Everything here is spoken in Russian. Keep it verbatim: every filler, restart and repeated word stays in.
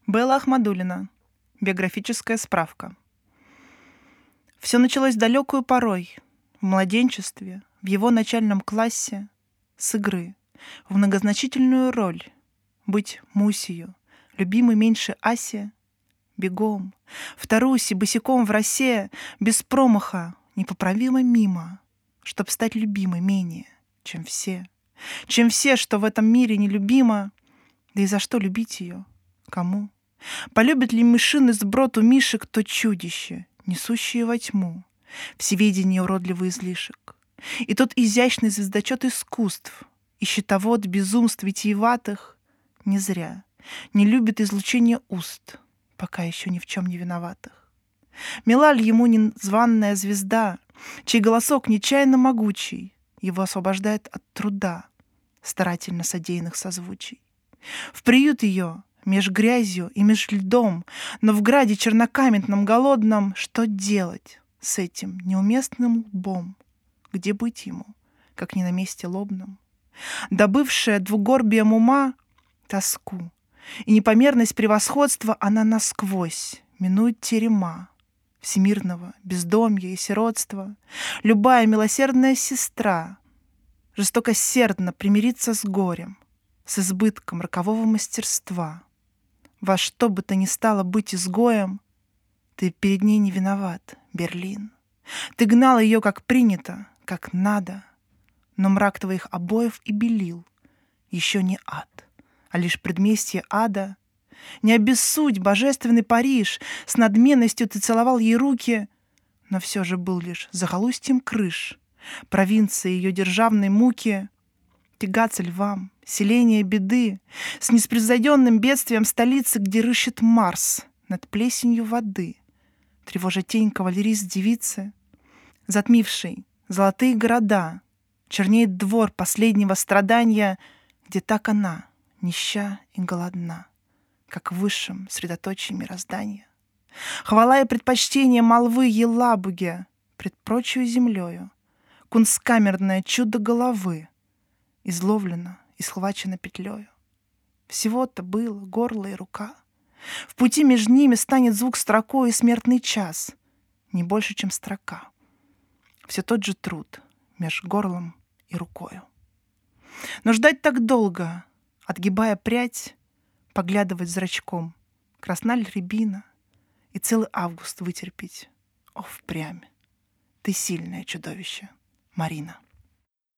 Белла Ахмадуллина. Биографическая справка. Все началось далекую порой, в младенчестве, в его начальном классе, с игры, в многозначительную роль быть Мусию, любимой меньше Аси, бегом, в Тарусе, босиком в росе, без промаха, непоправимо мимо, чтоб стать любимой менее, чем все, чем все, что в этом мире нелюбимо, да и за что любить ее, кому? Полюбит ли мышиный сброд у мишек то чудище, несущее во тьму, всеведение уродливый излишек, и тот изящный звездочет искусств, и щитовод безумств витиеватых, не зря, не любит излучение уст, пока еще ни в чем не виноватых. Мила ли ему незваная звезда, чей голосок нечаянно могучий его освобождает от труда, старательно содеянных созвучий. В приют ее меж грязью и меж льдом, но в граде чернокаменном голодном что делать с этим неуместным лбом? Где быть ему, как не на месте лобном? Добывшая двугорбием ума тоску и непомерность превосходства, она насквозь минует терема всемирного бездомья и сиротства. Любая милосердная сестра жестокосердно примирится с горем, с избытком рокового мастерства. Во что бы то ни стало быть изгоем, ты перед ней не виноват, Берлин. Ты гнал ее, как принято, как надо, но мрак твоих обоев и белил еще не ад, а лишь предместье ада. Не обессудь, божественный Париж, с надменностью ты целовал ей руки, но все же был лишь захолустьем крыш, провинции ее державной муки. Тягаться львам, селение беды, с неспревзойденным бедствием столицы, где рыщет Марс над плесенью воды, тревожа тень кавалерист девицы, затмивший золотые города, чернеет двор последнего страдания, где так она, нища и голодна, как в высшем средоточии мироздания. Хвала и предпочтение молвы Елабуге пред прочую землею, кунсткамерное чудо головы, изловлено и схвачено петлею. Всего-то было горло и рука. В пути между ними станет звук строкой и смертный час, не больше, чем строка. Все тот же труд меж горлом и рукою. Но ждать так долго, отгибая прядь, поглядывать зрачком, красна ли рябина, и целый август вытерпеть. О, впрямь, ты сильное чудовище, Марина.